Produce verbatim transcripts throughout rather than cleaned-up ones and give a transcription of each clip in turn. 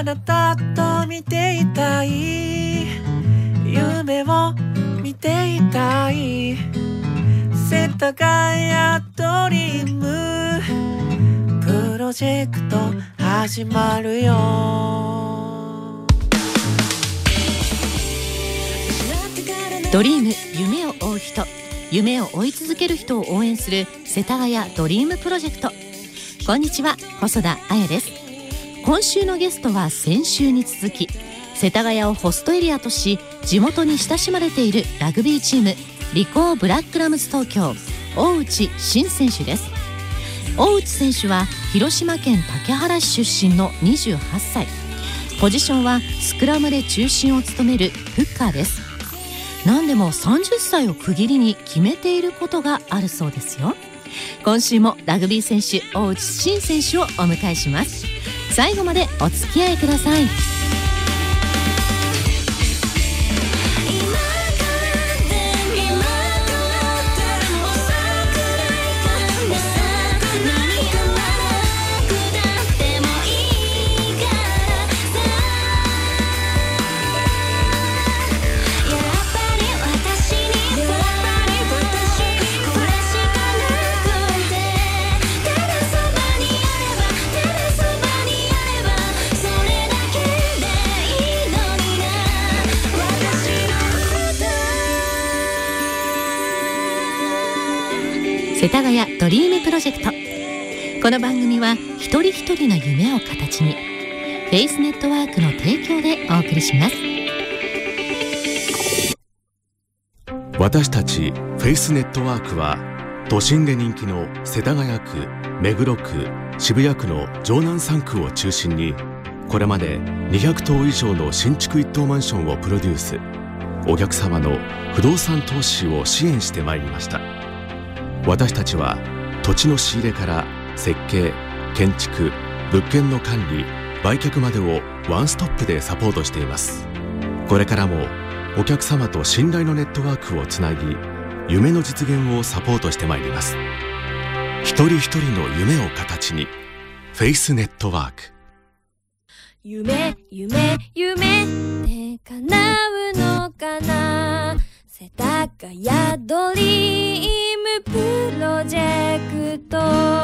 あなたと見ていたい夢を見ていたい世田谷ドリームプロジェクト始まるよ。 ドリーム、夢を追う人、夢を追い続ける人を応援する世田谷ドリームプロジェクト。こんにちは、細田彩です。今週のゲストは先週に続き、世田谷をホストエリアとし地元に親しまれているラグビーチームリコーブラックラムズ東京、大内慎選手です。大内選手は広島県竹原市出身のにじゅうはっさい、ポジションはスクラムで中心を務めるフッカーです。何でもさんじゅっさいを区切りに決めていることがあるそうですよ。今週もラグビー選手大内慎選手をお迎えします。最後までお付き合いください。世田谷ドリームプロジェクト。この番組は一人一人の夢を形にフェイスネットワークの提供でお送りします。 私たちフェイスネットワークは都心で人気の世田谷区、目黒区、渋谷区の城南さん区を中心にこれまでにひゃくとう以上の新築一棟マンションをプロデュース、お客様の不動産投資を支援してまいりました。私たちは土地の仕入れから設計、建築、物件の管理、売却までをワンストップでサポートしています。これからもお客様と信頼のネットワークをつなぎ、夢の実現をサポートしてまいります。一人一人の夢を形にフェイスネットワーク。 夢夢夢って叶うのかな、世田谷ドリームプロジェクト。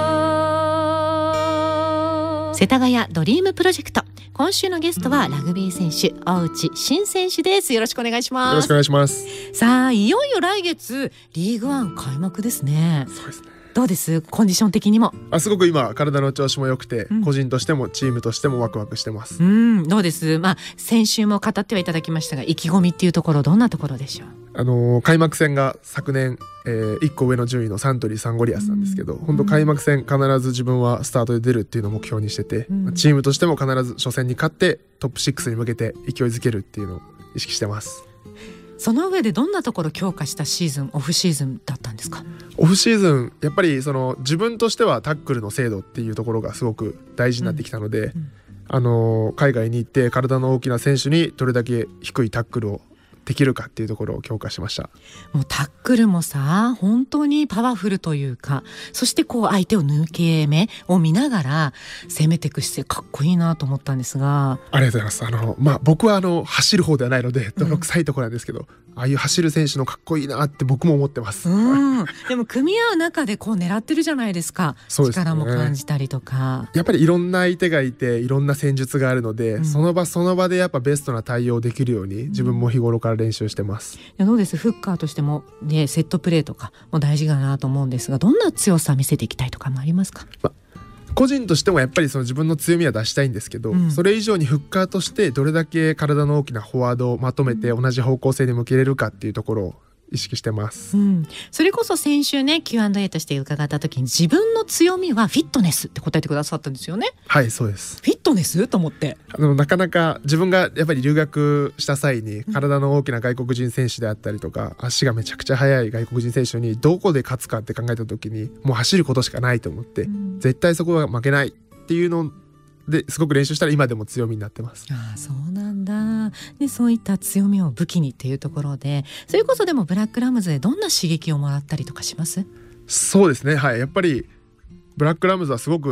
世田谷ドリームプロジェクト、今週のゲストはラグビー選手大内慎選手です。よろしくお願いします。 よろしくお願いします。 さあ、いよいよ来月リーグワン開幕ですね。 そうですね。 どうです、コンディション的にも。 あ、すごく今体の調子も良くて、うん、個人としてもチームとしてもワクワクしてます。 うん、どうです、まあ、先週も語ってはいただきましたが、意気込みっていうところどんなところでしょう。 あのー、開幕戦が昨年、えー、いっこ上の順位のサントリーサンゴリアスなんですけど、うん、本当開幕戦必ず自分はスタートで出るっていうのを目標にしてて、うん、チームとしても必ず初戦に勝ってトップシックスに向けて勢いづけるっていうのを意識してます。 その上でどんなところ強化したシーズン、オフシーズンだったんですか。 オフシーズンやっぱりその自分としてはタックルの精度っていうところがすごく大事になってきたので、うんうん、あの海外に行って体の大きな選手にどれだけ低いタックルをできるかっていうところを強化しました。 もうタックルもさ、本当にパワフルというか、そしてこう相手を抜け目を見ながら攻めていく姿勢、かっこいいなと思ったんですが。 ありがとうございます。あの、まあ、僕はあの走る方ではないので泥臭いところなんですけど、うん、ああいう走る選手のかっこいいなって僕も思ってます。 うんでも組み合う中でこう狙ってるじゃないですか。そうですね、力も感じたりとか。 やっぱりいろんな相手がいていろんな戦術があるので、うん、その場その場でやっぱベストな対応できるように自分も日頃から練習してます。 どうです、フッカーとしても、ね、セットプレーとかも大事だなと思うんですが、どんな強さ見せていきたいとかもありますか。 ま、個人としてもやっぱりその自分の強みは出したいんですけど、うん、それ以上にフッカーとしてどれだけ体の大きなフォワードをまとめて同じ方向性に向けれるかっていうところを意識してます、うん、 それこそ先週ね キューアンドエー として伺った時に、自分の強みはフィットネスって答えてくださったんですよね。 はい、そうです。 フィットネスと思って、 あのなかなか自分がやっぱり留学した際に体の大きな外国人選手であったりとか、うん、足がめちゃくちゃ速い外国人選手にどこで勝つかって考えた時に、もう走ることしかないと思って、うん、絶対そこは負けないっていうのですごく練習したら今でも強みになってます。 ああ、そうなんだ。で、そういった強みを武器にっていうところで、それこそでもブラックラムズでどんな刺激をもらったりとかします？ そうですね、はい、やっぱりブラックラムズはすごく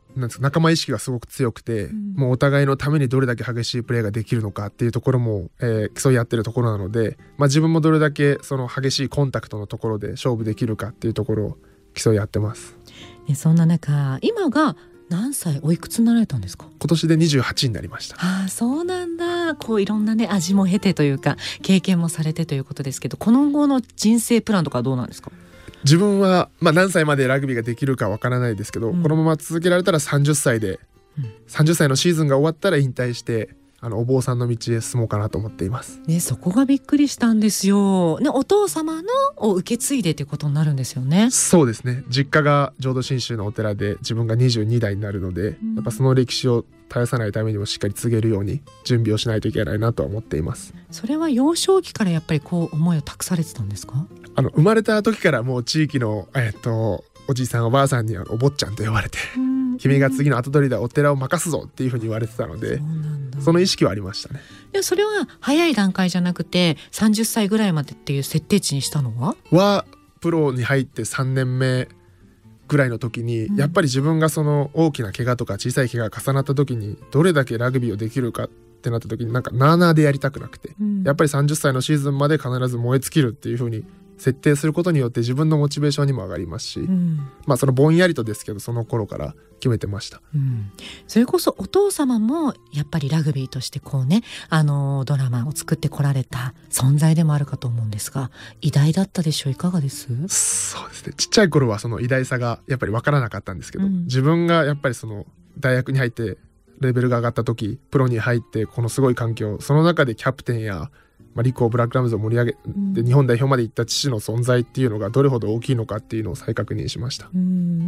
なんですか、仲間意識がすごく強くて、うん、もうお互いのためにどれだけ激しいプレーができるのかっていうところも、えー、競い合ってるところなので、まあ、自分もどれだけその激しいコンタクトのところで勝負できるかっていうところを競い合ってます。 でそんな中、今が何歳、おいくつになられたんですか？ 今年でにじゅうはちになりました。 ああ、そうなんだ。こういろんなね味も経てというか経験もされてということですけど、この後の人生プランとかはどうなんですか？ 自分は、まあ、何歳までラグビーができるかわからないですけど、うん、このまま続けられたらさんじゅっさいで、うん、さんじゅっさいのシーズンが終わったら引退してあのお坊さんの道へ進もうかなと思っています、 ね、そこがびっくりしたんですよ、ね、お父様のを受け継いでということになるんですよね。 そうですね、実家が浄土真宗のお寺で自分がにじゅうにだいになるので、うん、やっぱその歴史を絶やさないためにもしっかり継げるように準備をしないといけないなとは思っています。 それは幼少期からやっぱりこう思いを託されてたんですか？ あの生まれた時からもう地域の、えっと、おじいさんおばあさんにお坊ちゃんと呼ばれて、君が次の後取りでお寺を任すぞっていうふうに言われてたので、 そ, その意識はありましたね。 でそれは早い段階じゃなくてさんじゅっさいぐらいまでっていう設定値にしたのははプロに入ってさんねんめぐらいの時に、うん、やっぱり自分がその大きな怪我とか小さい怪我が重なった時にどれだけラグビーをできるかってなった時になんかなあなあでやりたくなくて、うん、やっぱりさんじゅっさいのシーズンまで必ず燃え尽きるっていう風に設定することによって自分のモチベーションにも上がりますし、うん、まあそのぼんやりとですけどその頃から決めてました、 うん、それこそお父様もやっぱりラグビーとしてこうね、あのドラマを作ってこられた存在でもあるかと思うんですが、偉大だったでしょう？いかがです？ そうですね、ちっちゃい頃はその偉大さがやっぱり分からなかったんですけど、うん、自分がやっぱりその大学に入ってレベルが上がった時、プロに入ってこのすごい環境、その中でキャプテンやまあ、リコブラックラムズを盛り上げて日本代表まで行った父の存在っていうのがどれほど大きいのかっていうのを再確認しました。 うん、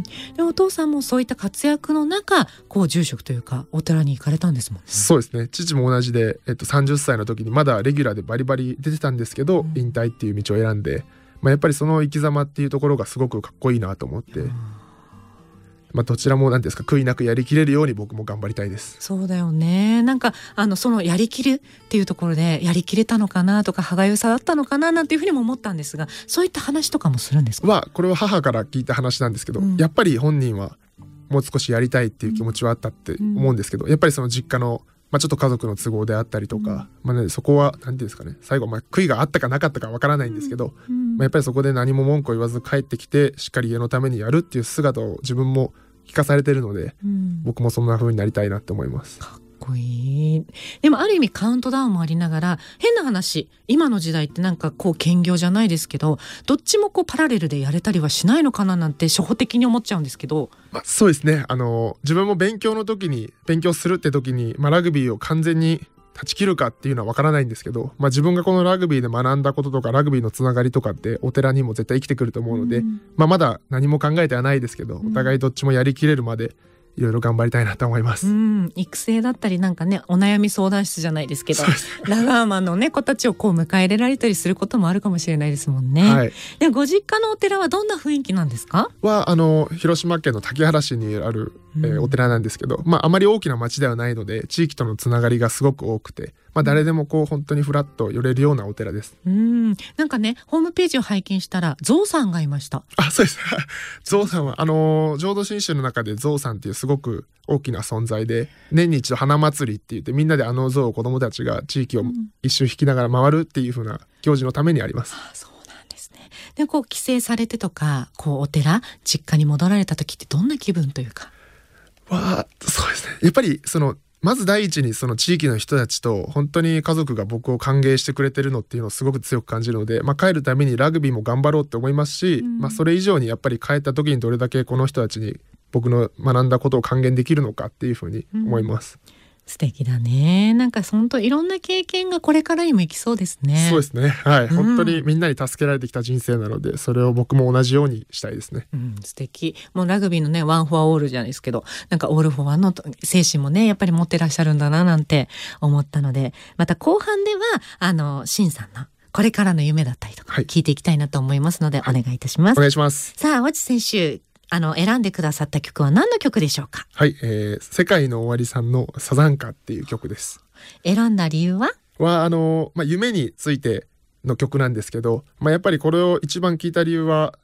でお父さんもそういった活躍の中こう住職というかお寺に行かれたんですもんね。 そうですね、父も同じで、えっと、さんじゅっさいの時にまだレギュラーでバリバリ出てたんですけど、うん、引退っていう道を選んで、まあ、やっぱりその生き様っていうところがすごくかっこいいなと思って、まあ、どちらも何ですか、悔いなくやりきれるように僕も頑張りたいです。 そうだよね、なんかあのそのやりきるっていうところでやりきれたのかなとか歯がゆさだったのかななんていうふうにも思ったんですが、そういった話とかもするんですか？ はこれは母から聞いた話なんですけど、うん、やっぱり本人はもう少しやりたいっていう気持ちはあったって思うんですけど、うん、やっぱりその実家の、まあ、ちょっと家族の都合であったりとか、うん、まあね、そこは何ていうんですかね、最後、まあ、悔いがあったかなかったかわからないんですけど、うん、まあ、やっぱりそこで何も文句を言わず帰ってきてしっかり家のためにやるっていう姿を自分も聞かされてるので、うん、僕もそんな風になりたいなって思います。 かっこいい。でもある意味カウントダウンもありながら、変な話今の時代ってなんかこう兼業じゃないですけど、どっちもこうパラレルでやれたりはしないのかななんて初歩的に思っちゃうんですけど、 まあ、そうですね、あの自分も勉強の時に勉強するって時に、まあ、ラグビーを完全に断ち切るかっていうのは分からないんですけど、まあ、自分がこのラグビーで学んだこととかラグビーのつながりとかってお寺にも絶対生きてくると思うので、うん、まあ、まだ何も考えてはないですけど、お互いどっちもやりきれるまでいろいろ頑張りたいなと思います、うん、 育成だったりなんかね、お悩み相談室じゃないですけどラガーマンの、ね、子たちをこう迎え入れられたりすることもあるかもしれないですもんね、はい、でご実家のお寺はどんな雰囲気なんですか？ はあの広島県の竹原市にある、えーうん、お寺なんですけど、まあ、あまり大きな町ではないので地域とのつながりがすごく多くて、まあ、誰でもこう本当にフラッと寄れるようなお寺です。 うん、なんかねホームページを拝見したらゾウさんがいました。 あ、そうですゾウさんはあの浄土真宗の中でゾウさんっていうすごく大きな存在で、年に一度花祭りって言ってみんなであのゾウを子どもたちが地域を一周引きながら回るっていう風な行事のためにあります、うん、あ、 そうなんですね。でこう帰省されてとかこうお寺実家に戻られた時ってどんな気分というか？ わ、そうですね、やっぱりそのまず第一にその地域の人たちと本当に家族が僕を歓迎してくれてるのっていうのをすごく強く感じるので、まあ、帰るためにラグビーも頑張ろうって思いますし、うん、まあ、それ以上にやっぱり帰った時にどれだけこの人たちに僕の学んだことを還元できるのかっていうふうに思います、うん、 素敵だね。なんか本当いろんな経験がこれからにも生きそうですね。 そうですね、はい、うん、本当にみんなに助けられてきた人生なので、それを僕も同じようにしたいですね、 うん、素敵。もうラグビーのねワンフォアオールじゃないですけど、なんかオールフォアの精神もねやっぱり持ってらっしゃるんだななんて思ったので、また後半ではあのシンさんのこれからの夢だったりとか聞いていきたいなと思いますので、はい、お願いいたします。 お願いします。 さあ越智選手、あの選んでくださった曲は何の曲でしょうか？ はい、えー、世界の終わりさんのサザンカっていう曲です。 選んだ理由ははあの、まあ、夢についての曲なんですけど、まあ、やっぱりこれを一番聴いた理由は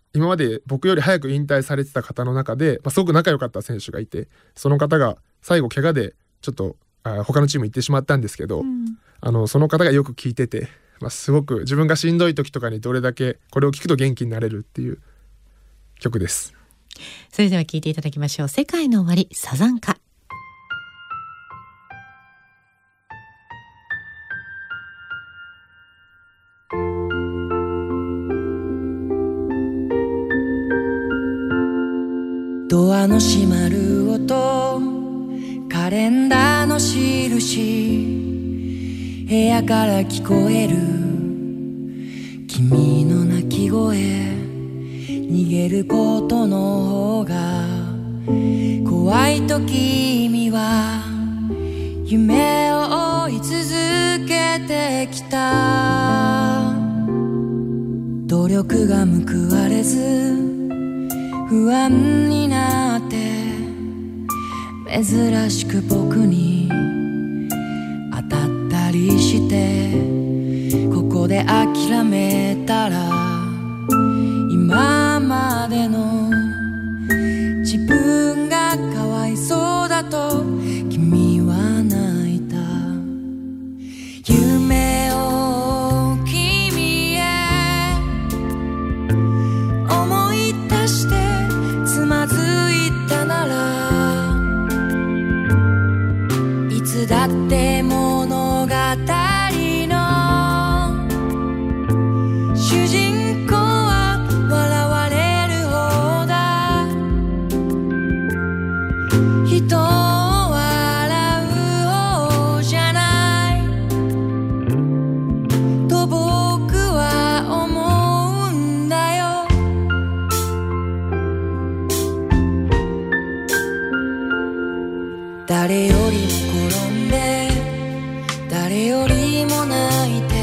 今まで僕より早く引退されてた方の中で、まあ、すごく仲良かった選手がいて、その方が最後怪我でちょっとあ他のチーム行ってしまったんですけど、うん、あのその方がよく聴いてて、まあ、すごく自分がしんどい時とかにどれだけこれを聴くと元気になれるっていう曲です。 それでは聴いていただきましょう。世界の終わり、サザンカ。 ドアの閉まる音、カレンダーの印、部屋から聞こえる君の泣き声、逃げることの方が怖いと君は夢を追い続けてきた。努力が報われず不安になって珍しく僕に当たったりして、ここで諦めたら今までの自分がかわいそうだと君は泣いた。夢を君へ思い出してつまずいたなら、いつだって物語の主人公は笑われる方だ。人を笑う方じゃないと僕は思うんだよ。誰よりも転んで誰よりも泣いて、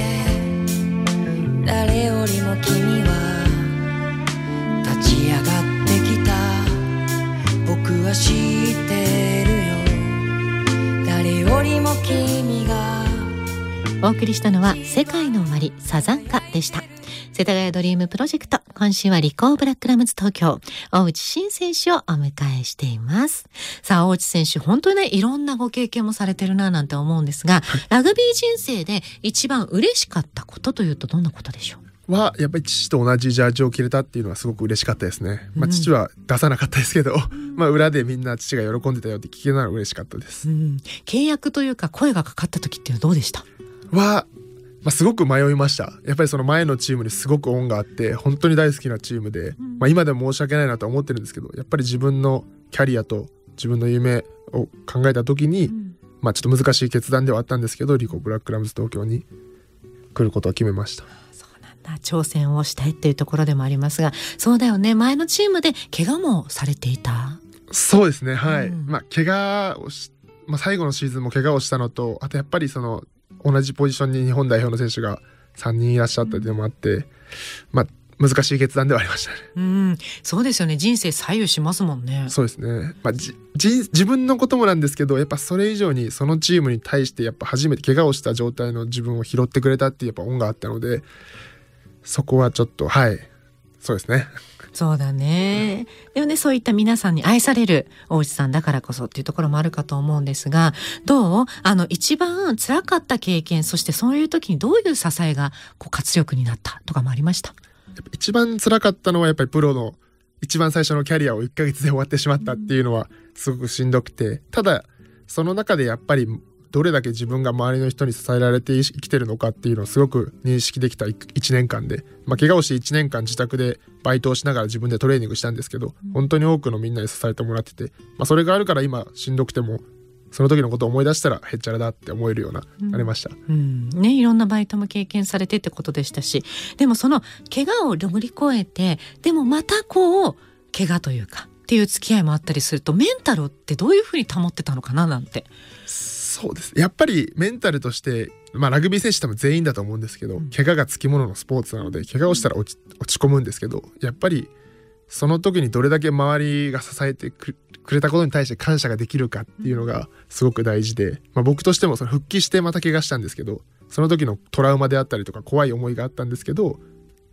誰よりも君は立ち上がってきた。僕は知ってるよ、誰よりも君が。 お送りしたのは世界の終わり、サザンカでした。世田谷ドリームプロジェクト、今週はリコーブラックラムズ東京、大内慎選手をお迎えしています。さあ、大内選手、本当にね、いろんなご経験もされてるななんて思うんですが、ラグビー人生で一番嬉しかったことというとどんなことでしょう？ はやっぱり父と同じジャージを着れたっていうのはすごく嬉しかったですね。まあ、父は出さなかったですけど、うん、まあ裏でみんな父が喜んでたよって聞けたのが嬉しかったです、うん、 契約というか声がかかった時っていうのはどうでした？ はまあ、すごく迷いました。やっぱりその前のチームにすごく恩があって本当に大好きなチームで、まあ、今でも申し訳ないなと思ってるんですけど、やっぱり自分のキャリアと自分の夢を考えた時に、まあ、ちょっと難しい決断ではあったんですけど、リコブラックラムズ東京に来ることを決めました。 そうなんだ、挑戦をしたいっていうところでもありますが、そうだよね、前のチームで怪我もされていた。 そうですね、はい、うん、まあ、怪我をし、まあ、最後のシーズンも怪我をしたのと、あとやっぱりその同じポジションに日本代表の選手がさんにんいらっしゃったっていうのもあって、まあ、難しい決断ではありましたね。 うん、そうですよね、人生左右しますもんね。 そうですね、まあ、じ自分のこともなんですけど、やっぱそれ以上にそのチームに対してやっぱ初めて怪我をした状態の自分を拾ってくれたっていうやっぱ恩があったので、そこはちょっと、はい、そうですね。 そうだね。でもね、そういった皆さんに愛される大内さんだからこそっていうところもあるかと思うんですが、どう？あの一番辛かった経験、そしてそういう時にどういう支えがこう活力になったとかもありました？ やっぱ一番辛かったのはやっぱりプロの一番最初のキャリアをいっかげつで終わってしまったっていうのはすごくしんどくて、ただその中でやっぱりどれだけ自分が周りの人に支えられて生きてるのかっていうのをすごく認識できたいちねんかんで、まあ、怪我をしていちねんかん自宅でバイトをしながら自分でトレーニングしたんですけど、本当に多くのみんなに支えてもらってて、まあ、それがあるから今しんどくてもその時のことを思い出したらへっちゃらだって思えるような、うん、なりました、 うんね、いろんなバイトも経験されてってことでしたし、でもその怪我を乗り越えて、でもまたこう怪我というかっていう付き合いもあったりすると、メンタルってどういうふうに保ってたのかななんて。 そうです、やっぱりメンタルとして、まあ、ラグビー選手多分全員だと思うんですけど、うん、怪我がつきもののスポーツなので怪我をしたら落ち、落ち込むんですけど、やっぱりその時にどれだけ周りが支えてくれたことに対して感謝ができるかっていうのがすごく大事で、まあ、僕としてもその復帰してまた怪我したんですけど、その時のトラウマであったりとか怖い思いがあったんですけど、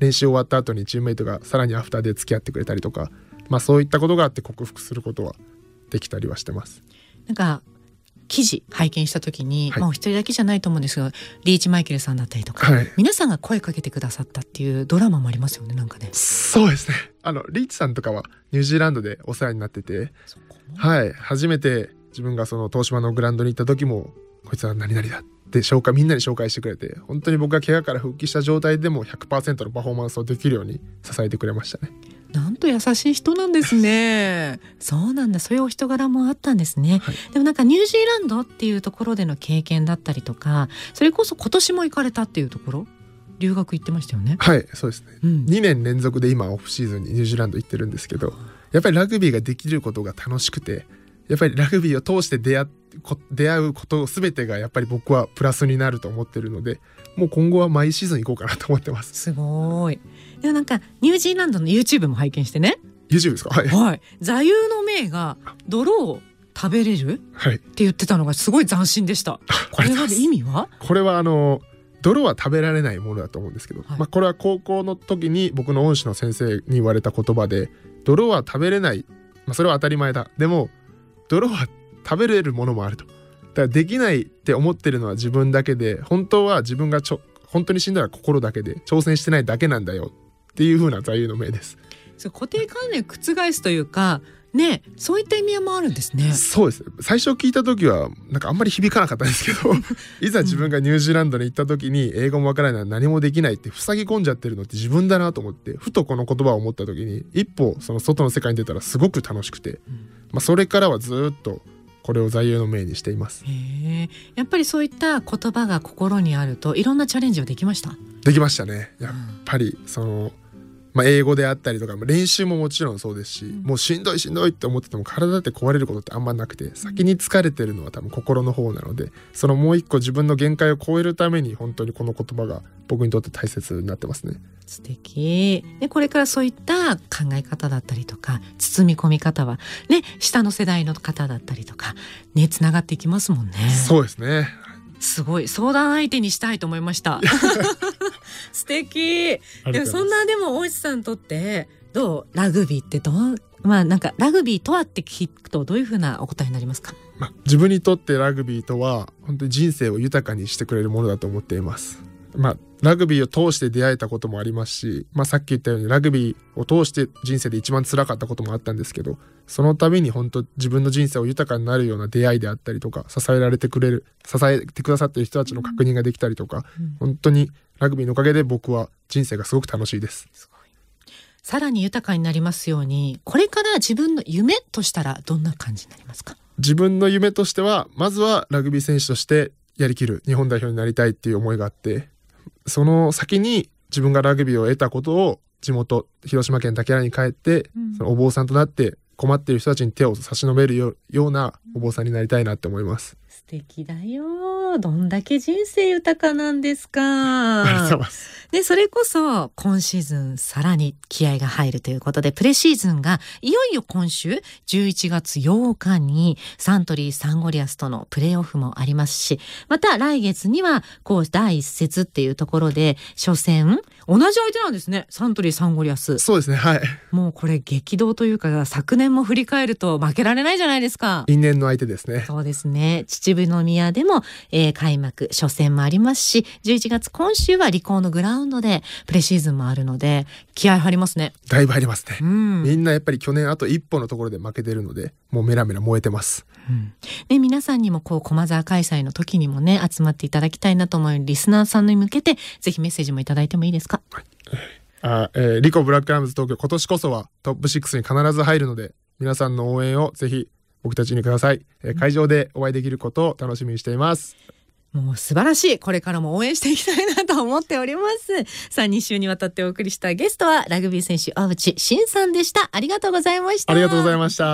練習終わった後にチームメイトがさらにアフターで付き合ってくれたりとか、まあ、そういったことがあって克服することはできたりはしてます。 なんか記事拝見した時に、はい、まあお一人だけじゃないと思うんですが、リーチマイケルさんだったりとか、はい、皆さんが声かけてくださったっていうドラマもありますよね。なんかね。 そうですね。あのリーチさんとかはニュージーランドでお世話になってて、はい、初めて自分がその東芝のグラウンドに行った時も、こいつは何々だって紹介みんなに紹介してくれて、本当に僕が怪我から復帰した状態でも ひゃくパーセント のパフォーマンスをできるように支えてくれましたね。 なんと優しい人なんですね。そうなんだ、そういうお人柄もあったんですね、はい、でもなんかニュージーランドっていうところでの経験だったりとか、それこそ今年も行かれたっていうところ、留学行ってましたよね。 はい、そうですね、うん、にねん連続で今オフシーズンにニュージーランド行ってるんですけど、やっぱりラグビーができることが楽しくて、やっぱりラグビーを通して出会、出会うこと全てがやっぱり僕はプラスになると思ってるので、もう今後は毎シーズン行こうかなと思ってます。 すごい。でもなんかニュージーランドの YouTube も拝見してね。 YouTube ですか？はい、 はい、座右の銘が泥を食べれる、はい、って言ってたのがすごい斬新でした。これは意味は？これはあの泥は食べられないものだと思うんですけど、はい、まあ、これは高校の時に僕の恩師の先生に言われた言葉で、泥は食べれない、まあ、それは当たり前だ、でも泥は食べれるものもあると。だからできないって思ってるのは自分だけで、本当は自分がちょ本当に死んだら心だけで挑戦してないだけなんだよっていう風な座右の銘です。 そう、固定観念覆すというかね、そういった意味合いもあるんですね。 そうです。最初聞いた時はなんかあんまり響かなかったんですけどいざ自分がニュージーランドに行った時に英語もわからない、何もできないって塞ぎ込んじゃってるのって自分だなと思って、ふとこの言葉を思った時に一歩その外の世界に出たらすごく楽しくて、うん、まあ、それからはずっとこれを座右の銘にしています。 へー、やっぱりそういった言葉が心にあるといろんなチャレンジはできました？ できましたね。やっぱりその、まあ、英語であったりとか練習ももちろんそうですし、うん、もうしんどいしんどいって思ってても体って壊れることってあんまなくて、先に疲れてるのは多分心の方なので、そのもう一個自分の限界を超えるために本当にこの言葉が僕にとって大切になってますね。 素敵で、これからそういった考え方だったりとか包み込み方はね、下の世代の方だったりとかね、つながっていきますもんね。 そうですね。 すごい相談相手にしたいと思いました素敵。でもそんな、でも大石さんにとってどう、ラグビーってどう、まあなんかラグビーとはって聞くとどういうふうなお答えになりますか？ まあ、自分にとってラグビーとは本当に人生を豊かにしてくれるものだと思っています。まあ、ラグビーを通して出会えたこともありますし、まあ、さっき言ったようにラグビーを通して人生で一番辛かったこともあったんですけど、その度に本当自分の人生を豊かになるような出会いであったりとか、支えられてくれる支えてくださっている人たちの確認ができたりとか、うん、本当にラグビーのおかげで僕は人生がすごく楽しいです。 すごい。さらに豊かになりますように、これから自分の夢としたらどんな感じになりますか？ 自分の夢としては、まずはラグビー選手としてやりきる、日本代表になりたいっていう思いがあって、その先に自分がラグビーを得たことを地元広島県竹原に帰って、うん、そのお坊さんとなって困っている人たちに手を差し伸べる よ, ようなお坊さんになりたいなって思います。 素敵だよ。どんだけ人生豊かなんですか。 ありがとうございます。 で、それこそ今シーズンさらに気合が入るということで、プレシーズンがいよいよ今週じゅういちがつようかにサントリーサンゴリアスとのプレーオフもありますし、また来月にはこう第一節っていうところで初戦、同じ相手なんですね、サントリーサンゴリアス。 そうですね、はい。 もうこれ激動というか、昨年も振り返ると負けられないじゃないですか。 因縁の相手ですね。 そうですね。秩父宮でも、えー、開幕初戦もありますし、じゅういちがつ今週はリコーのグラウンドでプレシーズンもあるので気合入りますね。 だいぶ入りますね、 うん、 みんなやっぱり去年あと一歩のところで負けてるので、もうメラメラ燃えてます、 うんね、皆さんにもこう駒沢開催の時にもね集まっていただきたいなと思うリスナーさんに向けてぜひメッセージもいただいてもいいですか？ はい、あ、えー、リコブラックアームズ東京、今年こそはトップシックスに必ず入るので、皆さんの応援をぜひ僕たちにください、えー、会場でお会いできることを楽しみにしています。 もう素晴らしい。これからも応援していきたいなと思っております。さあ、に週にわたってお送りしたゲストはラグビー選手大内慎さんでした。ありがとうございました。 ありがとうございました。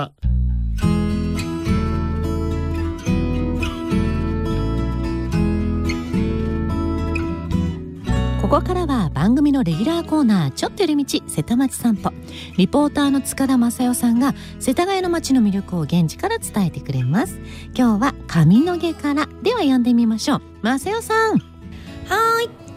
ここからは番組のレギュラーコーナー、ちょっと寄り道瀬戸町散歩。リポーターの塚田正代さんが世田谷の街の魅力を現地から伝えてくれます。今日は上野毛から。では呼んでみましょう。正代さん。 はい、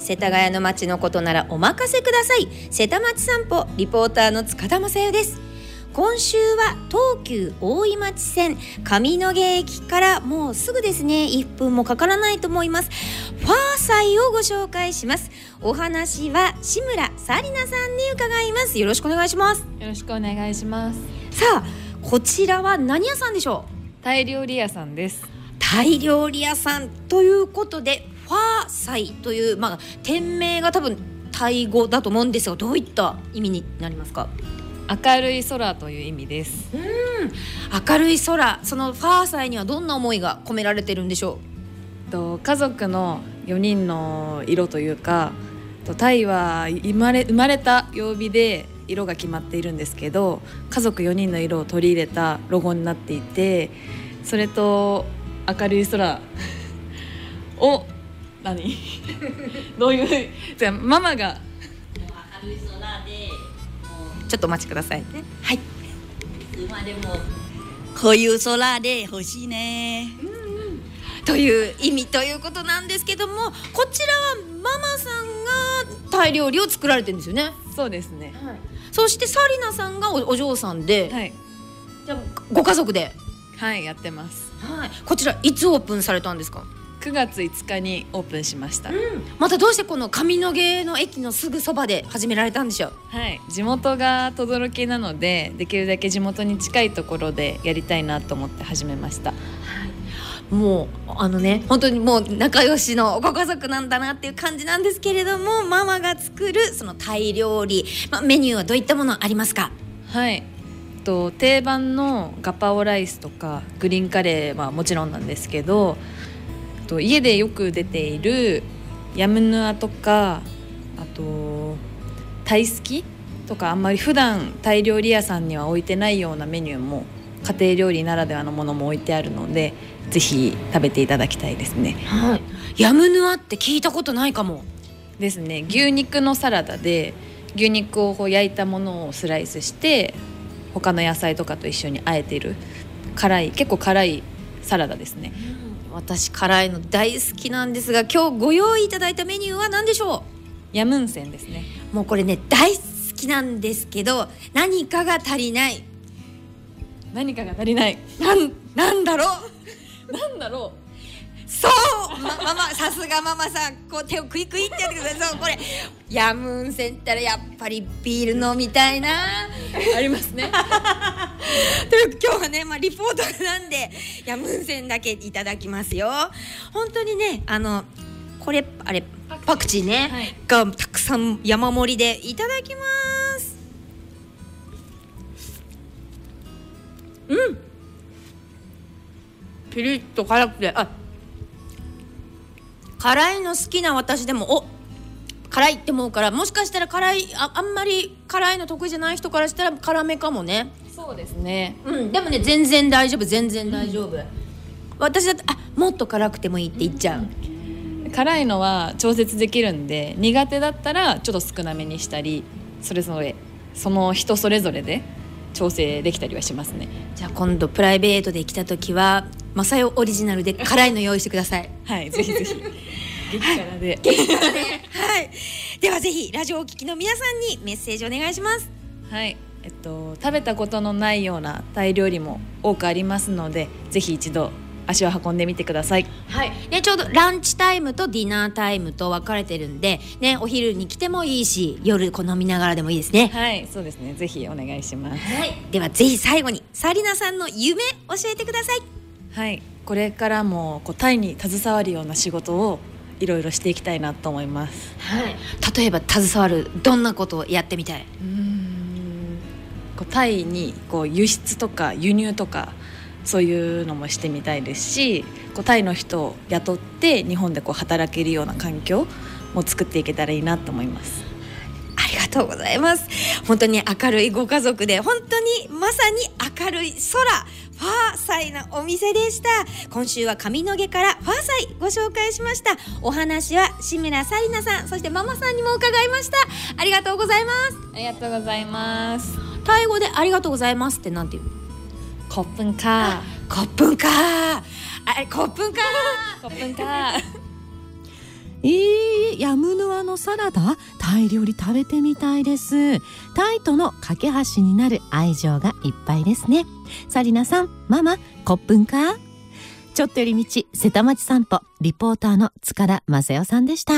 世田谷の街のことならお任せください。瀬田町散歩リポーターの塚田真代です。今週は東急大井町線上野毛駅からもうすぐですね、いっぷんもかからないと思いますファーサイをご紹介します。お話は志村紗理奈さんに伺います。よろしくお願いします。 よろしくお願いします。 さあ、こちらは何屋さんでしょう？ タイ料理屋さんです。 タイ料理屋さんということで、ファーサイという、まあ、店名が多分タイ語だと思うんですが、どういった意味になりますか？ 明るい空という意味です。 うん、明るい空。そのファーサイにはどんな思いが込められてるんでしょう？と家族のよにんの色というか、とタイは生まれ、生まれた曜日で色が決まっているんですけど、家族よにんの色を取り入れたロゴになっていて、それと明るい空を何どういうじゃあママが明るい空で、ちょっとお待ちくださいね。はい。 までもこういう空で欲しいね、 うんうん、という意味ということなんですけども、こちらはママさんがタイ料理を作られてるんですよね。 そうですね、 はい、そして紗理奈さんが お, お嬢さんで、 はい、 じゃあご家族で、 はい、やってます、 はい、こちらいつオープンされたんですか？ くがついつかにオープンしました、うん、 またどうしてこの上野毛の駅のすぐそばで始められたんでしょう？ はい、地元が等々力なので、できるだけ地元に近いところでやりたいなと思って始めました、はい、 もうあのね、本当にもう仲良しのご家族なんだなっていう感じなんですけれども、ママが作るそのタイ料理、まあ、メニューはどういったものありますか？ はい、と定番のガパオライスとかグリーンカレーはもちろんなんですけど、と家でよく出ているヤムヌアとか、あとタイスキとか、あんまり普段タイ料理屋さんには置いてないようなメニューも、家庭料理ならではのものも置いてあるので、ぜひ食べていただきたいですね、 はい、ヤムヌアって聞いたことないかもですね。牛肉のサラダで、牛肉をこう焼いたものをスライスして他の野菜とかと一緒に和えている辛い、結構辛いサラダですね、 うん、私辛いの大好きなんですが、今日ご用意いただいたメニューは何でしょう？ ヤムンセンですね。 もうこれね大好きなんですけど、何かが足りない。 何かが足りない。 なん、なんだろうなんだろうそう、ま、ママ、さすがママさん、こう手をクイクイってやってください。そう、これヤムンセンったらやっぱりビール飲みたいなありますねという今日はね、まあ、リポートなんでヤムンセンだけいただきますよ。本当にね、あのこれあれパクチーね、はい、がたくさん山盛りでいただきます。うん、ピリッと辛くて、あ、辛いの好きな私でもお辛いって思うから、もしかしたら辛い あ, あんまり辛いの得意じゃない人からしたら辛めかもね。 そうですね、 うん、でもね全然大丈夫、全然大丈夫、うん、私だってあもっと辛くてもいいって言っちゃう、 うん、辛いのは調節できるんで、苦手だったらちょっと少なめにしたり、それぞれその人それぞれで調整できたりはしますね。 じゃあ今度プライベートで来た時はマサヨオリジナルで辛いの用意してくださいはい、ぜひぜひ激辛で激辛ではい、ではぜひラジオをお聞きの皆さんにメッセージお願いします。 はい、えっと、食べたことのないようなタイ料理も多くありますので、ぜひ一度足を運んでみてください。 はい、ね、ちょうどランチタイムとディナータイムと分かれてるんで、ね、お昼に来てもいいし、夜こう飲みながらでもいいですね。 はい、そうですね、ぜひお願いします。 はい、ではぜひ最後に紗理奈さんの夢教えてください。 はい、これからもこうタイに携わるような仕事をいろいろしていきたいなと思います。 はい、例えば携わるどんなことをやってみたい？ うーん、こうタイにこう輸出とか輸入とかそういうのもしてみたいですし、こうタイの人を雇って日本でこう働けるような環境も作っていけたらいいなと思います。 ありがとうございます。本当に明るいご家族で、本当にまさに明るい空、ファーサイなお店でした。今週は上野毛からファーサイご紹介しました。お話は志村紗理奈さん、そしてママさんにも伺いました。ありがとうございます。 ありがとうございます。 タイ語でありがとうございますってなんていう？ コップンカー。コップンカー。あれコップンカー。 コップンカー。 えー、ヤムヌアのサラダ、タイ料理食べてみたいです。タイとの架け橋になる愛情がいっぱいですね。サリナさん、ママ、コップンか。ちょっと寄り道、瀬田町散歩、リポーターの塚田正代さんでした。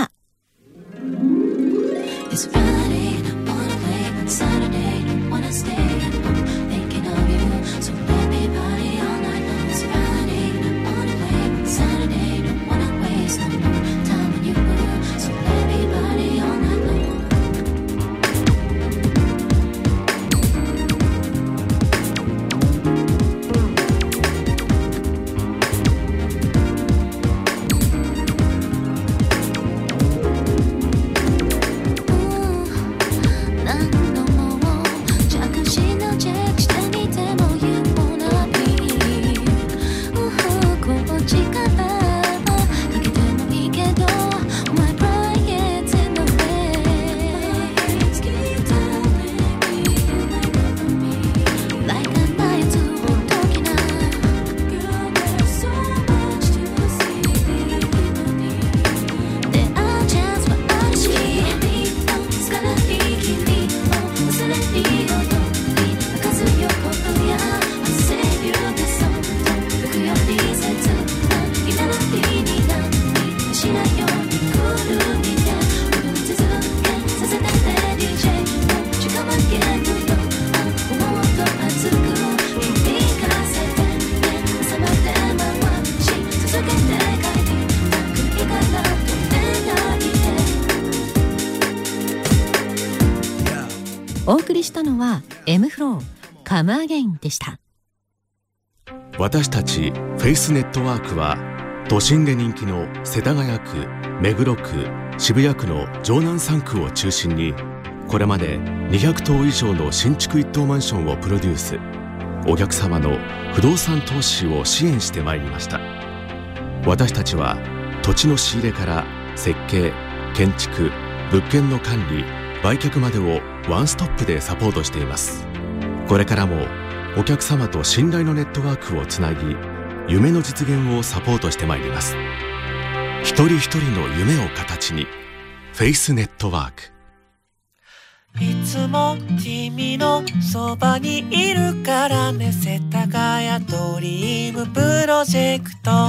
お送りしたのは M フローカムアゲインでした。 私たちフェイスネットワークは都心で人気の世田谷区、目黒区、渋谷区の城南さん区を中心にこれまでにひゃくとう以上の新築一棟マンションをプロデュース、お客様の不動産投資を支援してまいりました。私たちは土地の仕入れから設計、建築、物件の管理、売却までをワンストップでサポートしています。これからもお客様と信頼のネットワークをつなぎ、夢の実現をサポートしてまいります。一人一人の夢を形に、フェイスネットワーク。 いつも君のそばにいるからね、世田谷ドリームプロジェクト。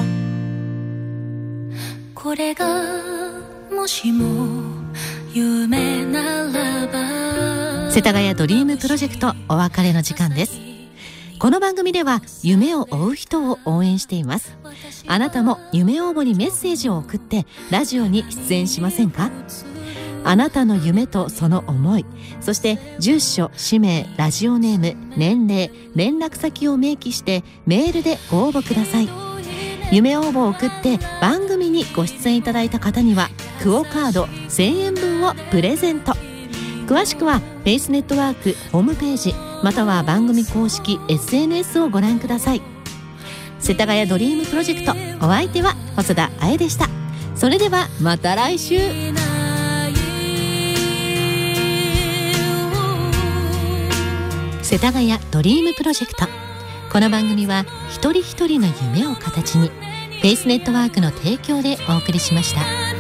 これがもしも夢ならば。 世田谷ドリームプロジェクト、お別れの時間です。この番組では夢を追う人を応援しています。あなたも夢応募にメッセージを送ってラジオに出演しませんか？あなたの夢とその思い、そして住所、氏名、ラジオネーム、年齢、連絡先を明記してメールでご応募ください。夢応募を送って番組にご出演いただいた方にはクオカードせんえんぶんをプレゼント。詳しくはフェイスネットワークホームページまたは番組公式 エスエヌエス をご覧ください。世田谷ドリームプロジェクト、お相手は細田あやでした。それではまた来週。世田谷ドリームプロジェクト、この番組は一人一人の夢を形にフェイスネットワークの提供でお送りしました。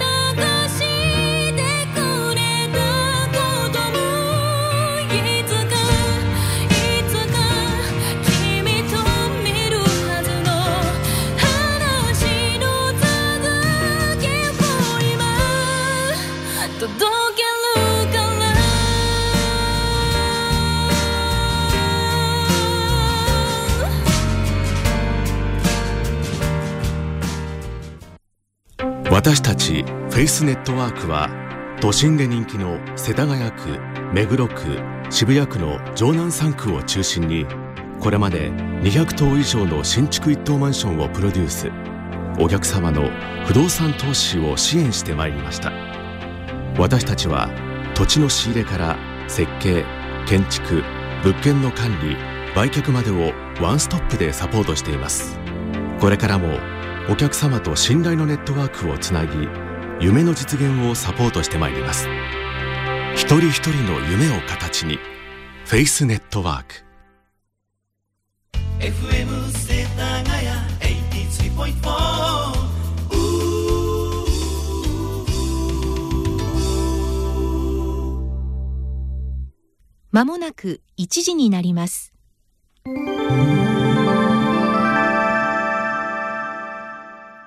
私たちフェイスネットワークは都心で人気の世田谷区、目黒区、渋谷区の城南さん区を中心にこれまでにひゃくとう以上の新築一棟マンションをプロデュース、お客様の不動産投資を支援してまいりました。私たちは土地の仕入れから設計、建築、物件の管理、売却までをワンストップでサポートしています。これからもお客様と信頼のネットワークをつなぎ、夢の実現をサポートしてまいります。一人一人の夢を形に、フェイスネットワーク。 エフエム 世田谷 はちじゅうさんてんよんくいちじになります。